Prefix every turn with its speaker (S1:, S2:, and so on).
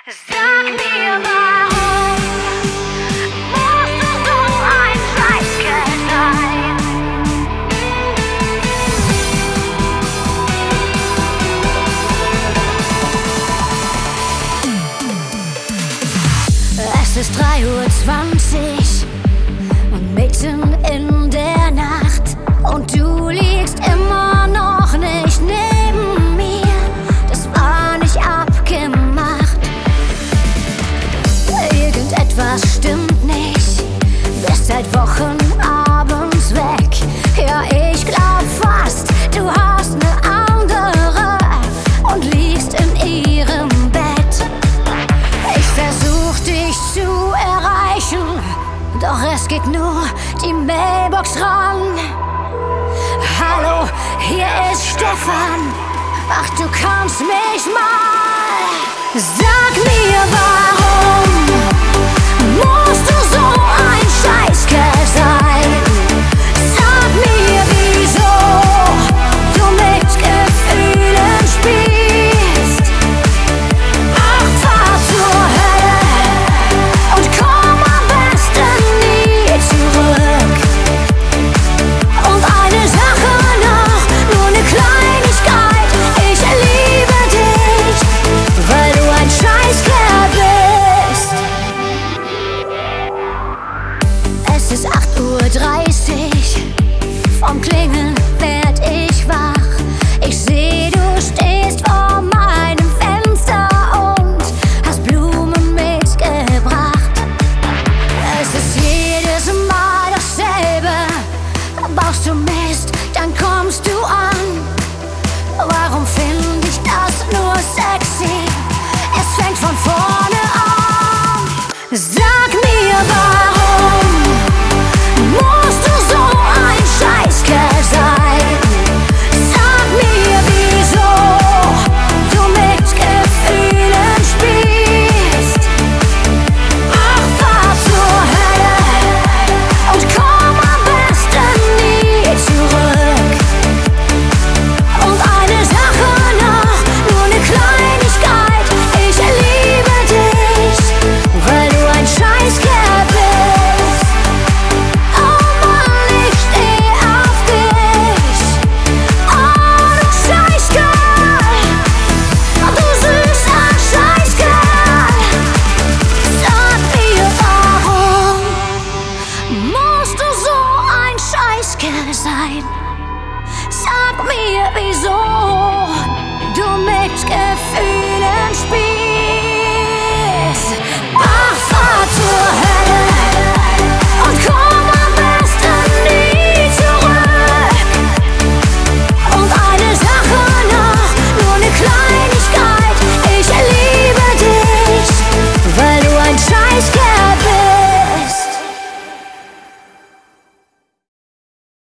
S1: Sag mir, warum musst du so ein Scheißkerl sein? Es ist 3:20 Uhr und mitten in der Nacht und du liegst immer noch nicht neben mir. Das war nicht abgemacht. Irgendetwas stimmt nicht. Bist seit Wochen abends weg. Ja, ich glaub fast, du hast ne andere und liegst in ihrem Bett. Ich versuch dich zu erreichen, doch es geht nur die Mailbox ran. Hallo, hier ist Stefan. Ach, du kannst mich mal sagen.